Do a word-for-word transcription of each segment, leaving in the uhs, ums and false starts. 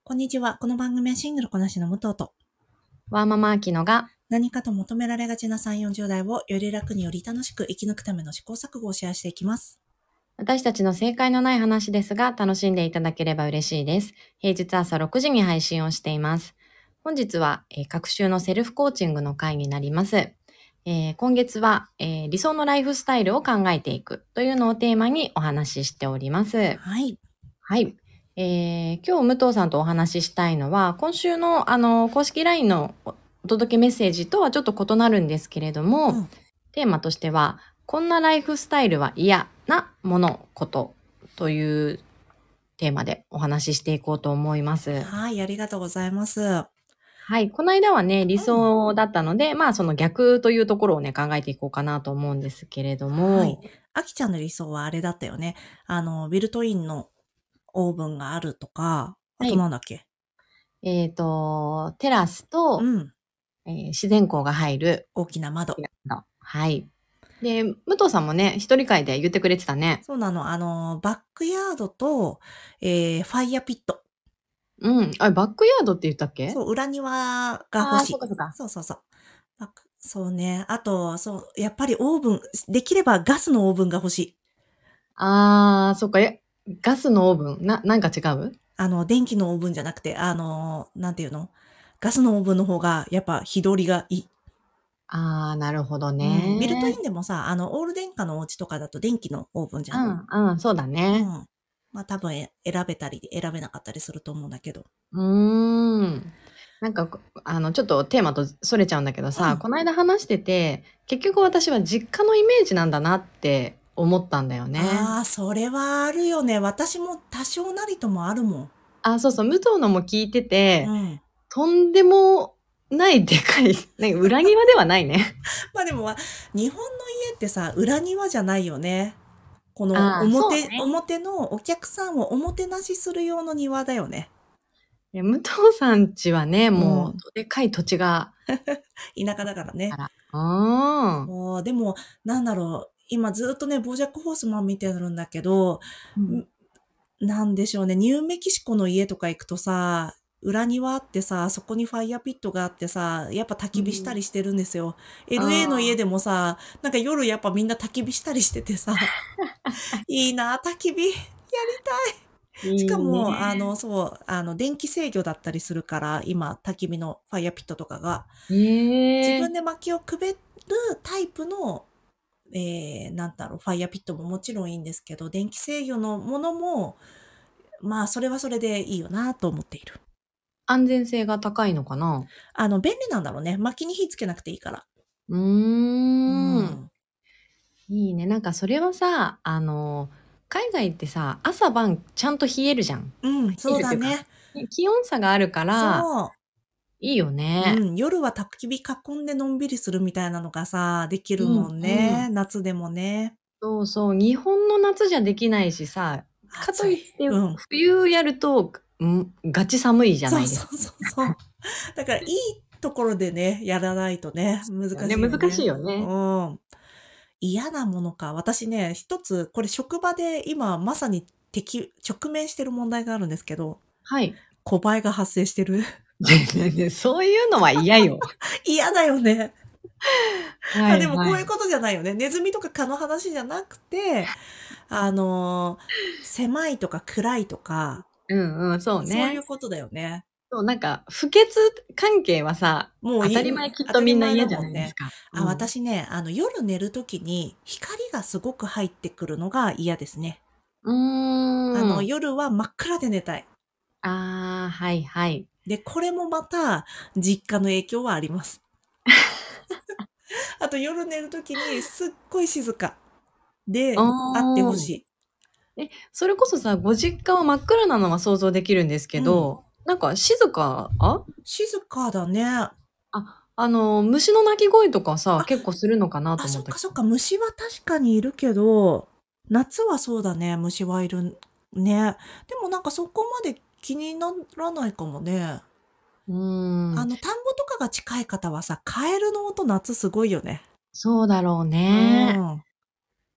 こんにちは。この番組はシングルこなしの武藤と、 ワーママアキノが何かと求められがちなさんじゅう、よんじゅう代をより楽により楽しく生き抜くための試行錯誤をシェアしていきます。 私たちの正解のない話ですが、楽しんでいただければ嬉しいです。平日朝ろくじに配信をしています。本日は、えー、各週のセルフコーチングの回になります。えー今月は、えー理想のライフスタイルを考えていくというのをテーマにお話ししております。 はい。 はい。えー今日武藤さんとお話ししたいのは、今週のあの公式 ライン のおお届けメッセージとはちょっと異なるんですけれども、 うん。 テーマとしては、こんなライフスタイルは嫌なもの、ことというテーマでお話ししていこうと思います。 はい。ありがとうございます。うはい。この間はね、理ん。 想だったので、まあその逆というところをね、考えていこうかなと思うんですけれどはい。 も、 あきちゃんの理想はあれだったよね。あの、ビルトインのオーブンがあるとか、あはい。 となんだっけ。 えっと、テラスと、 うん。 えー自然光が入る。 大きな窓。 はい。で、武藤さんもね、一人会で言ってくれてたね。 そうなの。あの、バックヤードと、えー、ファイヤーピット。 うん。あ、バックヤードって言ったっけ？ そう、裏庭が欲ああー、 しい。 そうかそうか。 そうそうそう。バックそうね。あと、そう、やっぱりオーブン、できればガスのオーブンが欲しい。 ああ、そっか。え、ガスのオーブン、な、なんか違う？ あの、電気のオーブンじゃなくて、あの、なんていうのガスのオーブンの方が、やっぱ、火通りがいい。 ああ、なるほどうん。ビルトインね。 でもさ、あの、オール電化のお家とかだと電気のオーブンじゃん。 うん、うん、そうだね。 うん。まあ多分え選べたり、選べなかったりすると思うんだけど。 うーん。なんか、こあの、ちょっとテーマとそれちゃうんだけどさ、 うん。 この間話してて、結局私は実家のイメージなんだなって思ったんだよね。 ああ、それはあるよね。私も多少なりともあるもん。 あ、そうそう、武藤のも聞いてて、 うん。 とんでもないでかい、ね、裏庭ではないね。 まあでも、まあ日本の家ってさ、裏庭じゃないよね。このああ、そう表、 ね。 表のお客さんをおもてなしする用の庭だよね。 いや、武藤さんちはね、 うん。 もう、でかい土地が田舎だからね。 あら。ああ。 そう、でも、なんだろう、今ずっとね、ボージャックホースマン見てるんだけど、 うん。 んなんでしょうね、ニューメキシコの家とか行くとさ、裏庭あってさ、そこにファイヤーピットがあってさ、やっぱ焚き火したうん。 りしてるんですよ。エルエー の家ああ。 でもさ、なんか夜やっぱみんな焚き火したりしててさ、いいな焚き火。やりたい。しいいかも、あね。 の、そう、あの、電気制御だったりするから、今、焚き火のファイヤーピットとかが、自ええ。 分で薪をくべるタイプのえー、なんだろう、ファイヤーピットももちろんいいんですけど、電気制御のものも、まあ、それはそれでいいよなと思っている。 安全性が高いのかな？ あの、便利なんだろうね。薪に火つけなくていいから。 ううーん。 ん。 いいね。なんかそれはさ、あの、海外ってさ、朝晩ちゃんと冷えるじゃん。 うん、 冷えるっていうか、 そうだね。 ね気温差があるから、 そいいよう。 ね。 うん、夜は焚き火囲んでのんびりするみたいなのがさ、できるもうんんうん。 ね。夏でもね。 そうそう。日本の夏じゃできないしさ、かと暑い。 いってうん。 冬やると、んガチ寒いじゃないですか。 そうそうそうそう。だから、いいところでね、やらないとね、難ね、 しいよ難しいね。うよね。 ん。嫌なものか。私ね、一つ、これ職場で今まさに敵、直面してる問題があるんですけど、 はい。 小映えが発生してる。 そういうのは嫌よ。 嫌だよね。あ、でもはいはい。 こういうことじゃないよね。ネズミとか蚊の話じゃなくて、あのー狭いとか暗いとか、 うんうん、そうそういね。 うことだよね。 そう、なんか、不潔関係はさ、 もうい、 当たり前きっ当とたり前だみんな嫌じゃもんね。 ないですか。 あ、 うん。 私ね、あの夜寝るときに光がすごく入ってくるのが嫌ですね。 うあのーん。 夜は真っ暗で寝たい。 ああ、はいはい。 で、これもまた、実家の影響はあります。あと夜寝るときにすっごい静かあであってほしあ。 い。 え、それこそさ、ご実家は真っ暗なのは想像できるんですけうん。 ど、なんか静かあ静かだね。あ、 あ、あの、虫の鳴き声とかさ、結構するのかなとあ、 思ったけど。 そっかそっか。虫は確かにいるけど、夏はそうだね。虫はいるね。でもなんかそこまで気にならないかもね。 うーん。 あの、田んぼとかが近い方はさ、カエルの音夏すごいよね。 そうだろううね。 ん。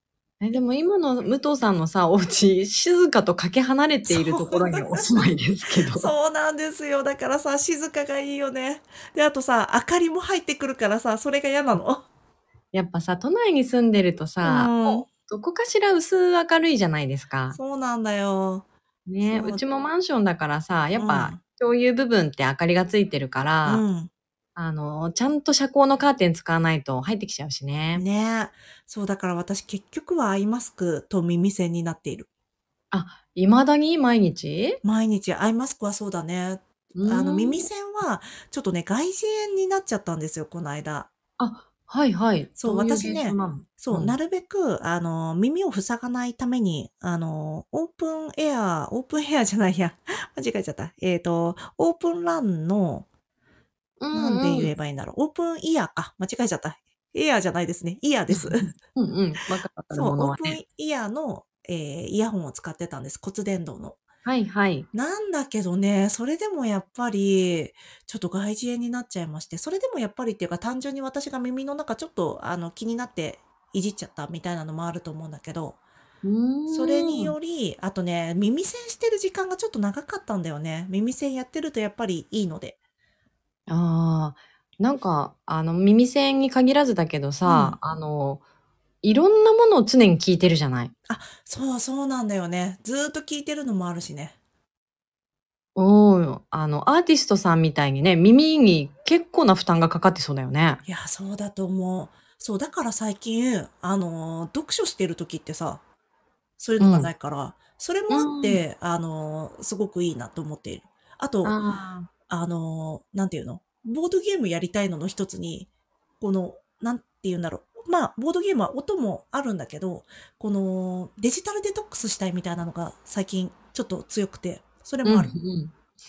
え、でも今の武藤さんのさ、お家、静かとかけ離れているところにお住まいですけど。 そうなんですよ。だからさ、静かがいいよね。で、あとさ、明かりも入ってくるからさ、それが嫌なの。 やっぱさ、都内に住んでるとうさ、 ん。 もう、どこかしら薄明るいじゃないですか。 そうなんだよ。 ね、うそう。 ちもマンションだからさ、やっぱうん。 共有部分って明かりがついてるかうら、 ん。 あの、ちゃんと遮光のカーテン使わないと入ってきちゃうしね。 ねえ。そう、だから私結局はアイマスクと耳栓になっている。 あ、未だに毎日？ 毎日アイマスクはそうだね。 うあの、 ーん。 耳栓はちょっとね、外耳炎になっちゃったんですよ、この間。 あ、はいはい。 そう、 どういう私ね、 現象なの？ そう、なうん。 るべく、あの、耳を塞がないために、あの、オープンエアオープンエアじゃないや、間違えちゃった。えっと、オープンランの、 うなんでんうん。 言えばいいんだろう。オープンイヤーか。間違えちゃった。エアじゃないですね。イヤーです。 うんうん。わかるわかるそう、オーものはね。 プンイヤーの、えーイヤホンを使ってたんです。骨伝導の。 はいはい。 なんだけどね、それでもやっぱり、ちょっと外耳炎になっちゃいまして、それでもやっぱりっていうか、単純に私が耳の中ちょっと、あの、気になっていじっちゃったみたいなのもあると思うんだけど、 うそれにーん。 より、あとね、耳栓してる時間がちょっと長かったんだよね。耳栓やってるとやっぱりいいので。 ああ、なんか、あの、耳栓に限らずだけどさ、 うん。 あの、いろんなものを常に聞いてるじゃない。 あ、そうそうなんだよね。ずーっと聞いてるのもあるしね。 うん。あの、アーティストさんみたいにね、耳に結構な負担がかかってそうだよね。 いや、そうだと思う。そう、だから最近、あの、読書してる時ってさ、そういうのがなうん。 いから、それもうあっん。 て、あの、すごくいいなと思っている。あと、 ああ。 あの、なんていうのボードゲームやりたいのの一つに、この、なんていうんだろう。まあ、ボードゲームは音もあるんだけど、この、デジタルデトックスしたいみたいなのが最近ちょっと強くて、それうん、うもある。 ん。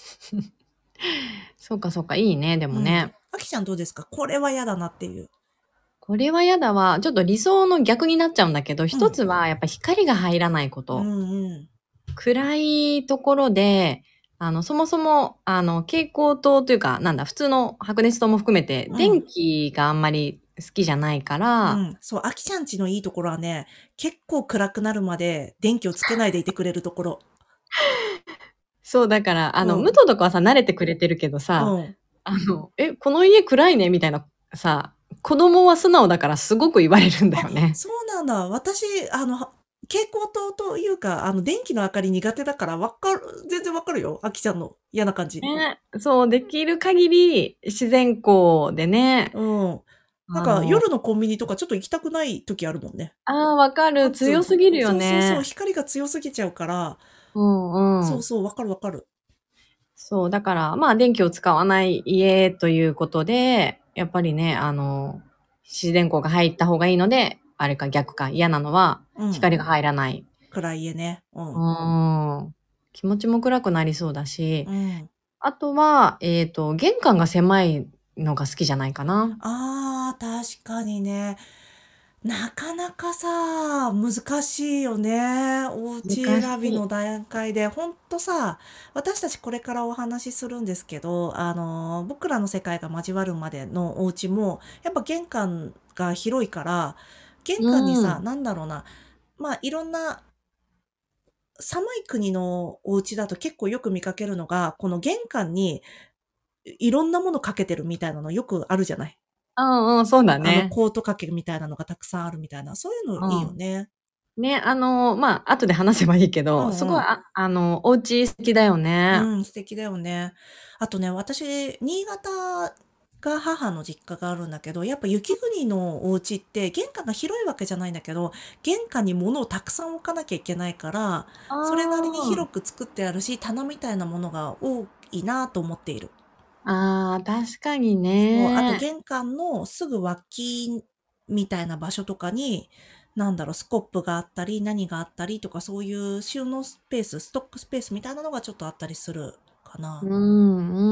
そうかそうか、いいね、でうん。 もね。 あきちゃんどうですか？これは嫌だなっていう。 これはやだわ。ちょっと理想の逆になっちゃうんだけど、 うん。 一つはやっぱ光が入らないこうと。 んうん。 暗いところで、あの、そもそも、あの、蛍光灯というか、なんだ、普通の白熱灯も含めて、 うん。 電気があんまり好きじゃないから、 うん。そう、あきちゃんちのいいところはね、結構暗くなるまで電気をつけないでいてくれるところ。 そう、だから、あの、武うん。 藤とかはさ、慣れてくれてるけどさ、 うん。 あの、え、この家暗いねみたいな、さ、子供は素直だからすごく言われるんだあ、 よね。 そうなんだ。私、あの、は蛍光灯というか、あの、電気の明かり苦手だからわかる全然わかるよ。あきちゃんの嫌な感じ。 ね、そう、できる限り自然光でね、 うん。なんか、 あの、 夜のコンビニとかちょっと行きたくない時あるもんね。 ああ、わかる。 なんつうの。 強すぎるよそうそうそう、 ね。 光が強すぎちゃうから、 うんうん。 そうそう、わかるわかる。 そう、だから、まあ、電気を使わない家ということで、やっぱりね、あの、自然光が入った方がいいので、あれか逆か嫌なのは、 うん。 光が入らない。 暗い家ね。ううん。 ーん。気持ちも暗くなりそうだし、 うん。 あとは、えっと、玄関が狭いのが好きじゃないかな。 ああ、確かにね。なかなかさ、難しいよね。お家選びの難しい。 段階で。ほんとさ、私たちこれからお話しするんですけど、あの、僕らの世界が交わるまでのお家も、やっぱ玄関が広いから、玄う関にさ、 ん。 なんだろうな、まあ、いろんな寒い国のお家だと結構よく見かけるのが、この玄関にいろんなものかけてるみたいなのよくあるじゃない。 うんうん、そうだあの、 ね。 コート掛けみたいなのがたくさんあるみたいな、そういうのいいようん。 ね。 ね、あの、まあ、後で話せばいいけど、すごい、 うんうん。 あ、あの、お家素敵だよね。 うん、素敵だよね。あとね、私、新潟が母の実家があるんだけど、やっぱ雪国のお家って玄関が広いわけじゃないんだけど、玄関に物をたくさん置かなきゃいけないから、 あそれなりにあ。 広く作ってあるし、棚みたいなものが多いなと思っている。 ああ、確かにそう、あとね。 玄関のすぐ脇みたいな場所とかに、なんだろう、スコップがあったり、何があったりとか、そういう収納スペース、ストックスペースみたいなのがちょっとあったりするかな。 うん、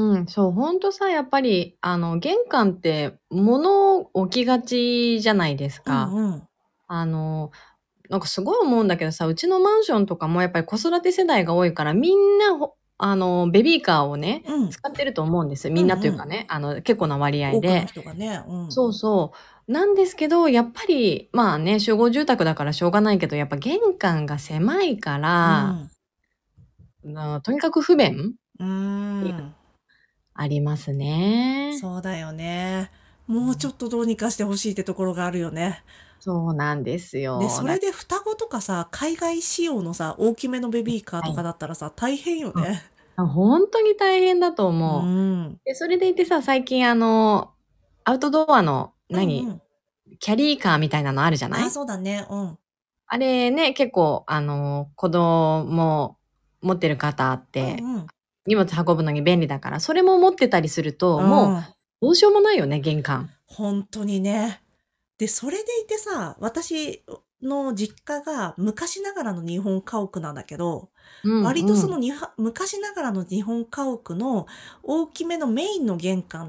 うん。そう、ほんとさ、やっぱり、あの、玄関って物置きがちじゃないですか。 うんうん。 あの、なんかすごい思うんだけどさ、うちのマンションとかもやっぱり子育て世代が多いから、みんなほあの、ベビーカーをね、 うん。 使ってると思うんです。みんなうんうん。 というかね、あの、結構な割合多くので。 人がね、うん。 そうそう。 なんですけど、やっぱり、まあね、集合住宅だからしょうがないけど、やっぱ玄関が狭いかうら、 ん。 なとにかく不便うーん。 ありますね。 そうだよね。もうちょっとどうにかしてほしいってところがあるよね。 そうなんですで、 よ。だそれで双子とかさ、海外仕様のさ、大きめのベビーカーとかはい。 だったらさ、大変ようん。 ね。 あ、ほんとに大変だとう思う。 ん。 で、それでいてさ、最近あの、アウトドアの、何、 うんうん。 キャリーカーみたいなのあるじゃなああ、 い？ そうだね。うん。 あれね、結構あの、子供持ってる方っうて、 んうん。 荷物運ぶのに便利だから、それも持ってたりすると、もううん。 どうしようもないよね、玄関。 ほんとにね。で、それでいてさ、私の実家が昔ながらの日本家屋なんだけど、 うん割とそうん。 のには昔ながらの日本家屋の大きめのメインの玄関って、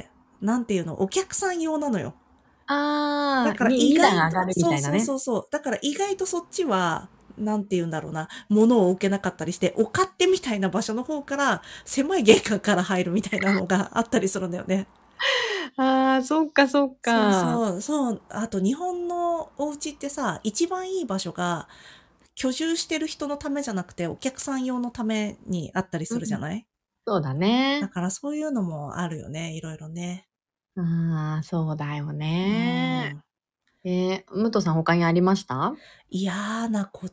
なんていうの、お客さん用なのよ。だああ、 からにに段意外と、 上がるみそうそうたいなね。 そうそう。だから意外とそっちは、なんて言うんだろうな、物を置けなかったりして、お勝手みたいな場所の方から、狭い玄関から入るみたいなのがあったりするんだよね。 ああ、そっかそっそうか。 そう、そう。あと日本のお家ってさ、一番いい場所が、居住してる人のためじゃなくて、お客さん用のためにあったりうん。 するじゃない？ そうだね。 だからそういうのもあるよね、いろいろね。 ああ、そうだようね。 ん。 えー、武藤さん他にありました？ 嫌なこと？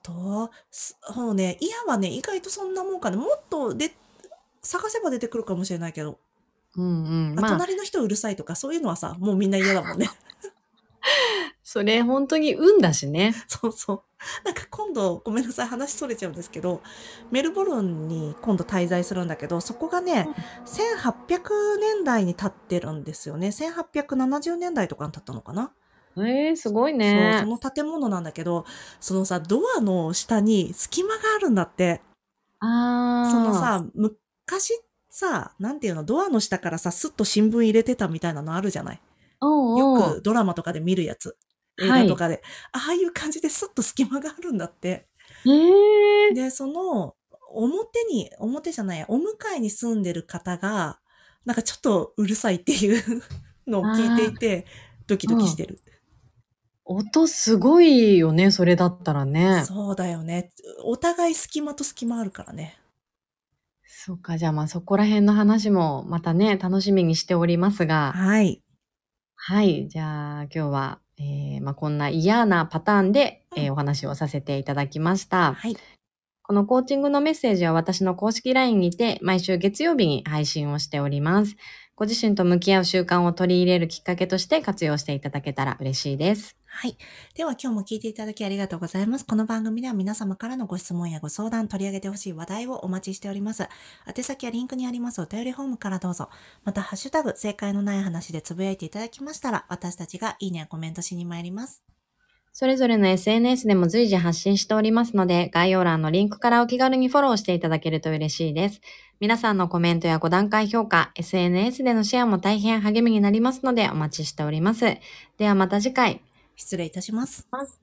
すそうね、嫌はね、意外とそんなもんかな。もっとで探せば出てくるかもしれないけど。 うんうん。 あ、 まあ、 隣の人うるさいとか、そういうのはさ、もうみんな嫌だもんね。 それほんとに運だしね。 そうそう。なんか今度、ごめんなさい、話それちゃうんですけど、メルボルンに今度滞在するんだけど、そこがね、 うん。 せんはっぴゃくねんだいに建ってるんですよね。せんはっぴゃくななじゅうねんだいとかに建ったのかな。 ええ、すごいそう、そね。 の建物なんだけど、そのさ、ドアの下に隙間があるんだって。そのああ、 さ、昔さ、なんていうの、ドアの下からさ、スッと新聞入れてたみたいなのあるじゃない。よおうおう。 くドラマとかで見るやつ。映はい。 画とかで。ああいう感じでスッと隙間があるんだって。 ええ。 で、その、表に、表じゃないや、お向かいに住んでる方が、なんかちょっとうるさいっていうのを聞いてああ、 いて、ドキドキうん。 してる。 音すごいよね、それだったらね。 そうだよね。お互い隙間と隙間あるからね。 そっか、じゃあ、ま、そこら辺の話もまたね、楽しみにしておりますが、 はい。 はい、じゃあ、今日は、ええ、ま、こんな嫌なパターンで、 うん。 ええ、お話をさせていただきました。 はい。 このコーチングのメッセージは私の公式 ライン にて毎週月曜日に配信をしております。ご自身と向き合う習慣を取り入れるきっかけとして活用していただけたら嬉しいです。 はい。では今日も聞いていただきありがとうございます。この番組では皆様からのご質問やご相談、取り上げてほしい話題をお待ちしております。宛先はリンクにありますお便りフォームからどうぞ。また、ハッシュタグ、正解のない話でつぶやいていただきましたら、私たちがいいねやコメントしに参ります。 それぞれの エスエヌエス でも随時発信しておりますので、概要欄のリンクからお気軽にフォローしていただけると嬉しいです。皆さんのコメントやご段階評価、エスエヌエス でのシェアも大変励みになりますのでお待ちしております。ではまた次回。 失礼いたします。